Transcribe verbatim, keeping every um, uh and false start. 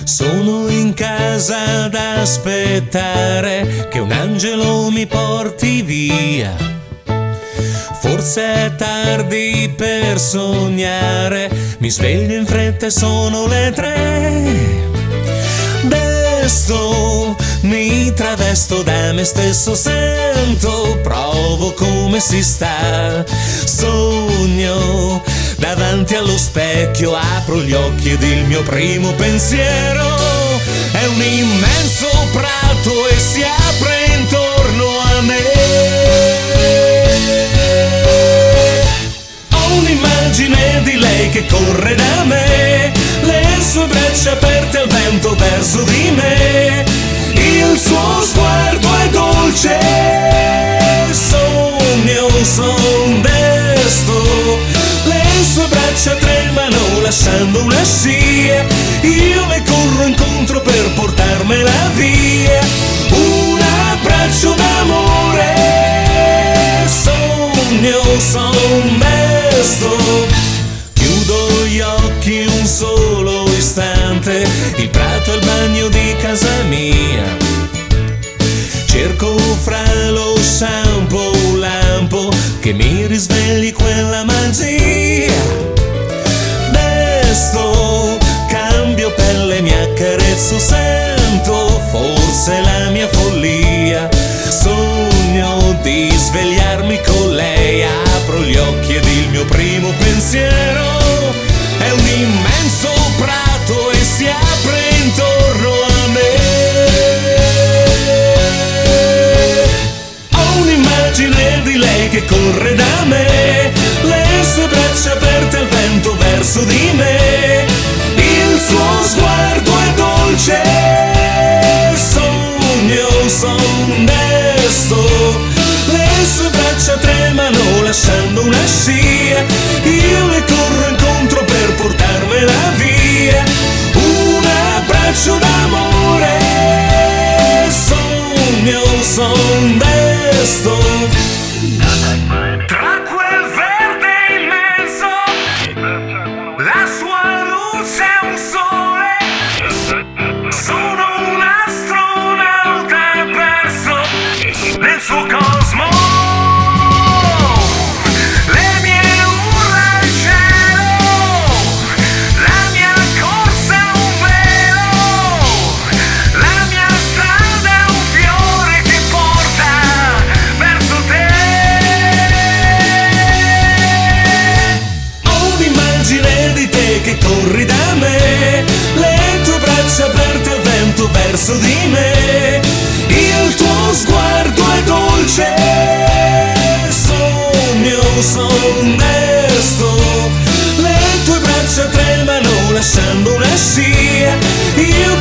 Sono in casa ad aspettare che un angelo mi porti via. Forse è tardi per sognare, mi sveglio in fretta e sono le tre. Desto, mi travesto da me stesso, sento, provo come si sta. Sogno, davanti allo specchio apro gli occhi ed il mio primo pensiero è un immenso prato e si apre intorno a me. Ho un'immagine di lei che corre da me, le sue braccia aperte al vento verso di me, il suo sguardo è dolce. Sogno, son desto, le sue braccia tremano lasciando una scia, io le corro incontro per portarmela via. Un abbraccio d'amore, sogno, son desto. Chiudo gli occhi un solo istante, il prato è il bagno di casa mia. Cerco fra lo shampoo un lampo che mi risvegli quella magia. Desto, cambio pelle, mi accarezzo, sento forse la mia follia. Sogno di svegliarmi con lei, apro gli occhi ed il mio primo pensiero è un immenso prato e si apre intorno a me. Ho un'immagine di lei che corre da me, le sue braccia aperte al vento verso di me, il suo sguardo è dolce. Sogno, son desto, le sue braccia tremano lasciando una scia, io le corro incontro per portarmela via. Un abbraccio d'amore, sogno, son desto. Tra quel verde immenso, la sua luce è un sole. Sono un astronauta perso nel suo cosmo. Le mie urla al cielo, la mia corsa è un velo, la mia strada è un fiore che porta verso te. Ho un'immagine di te che corri da me, le tue braccia aperte al vento verso di me, il tuo sguardo è dolce. Sogno, son desto, le tue braccia tremano lasciando una scia, io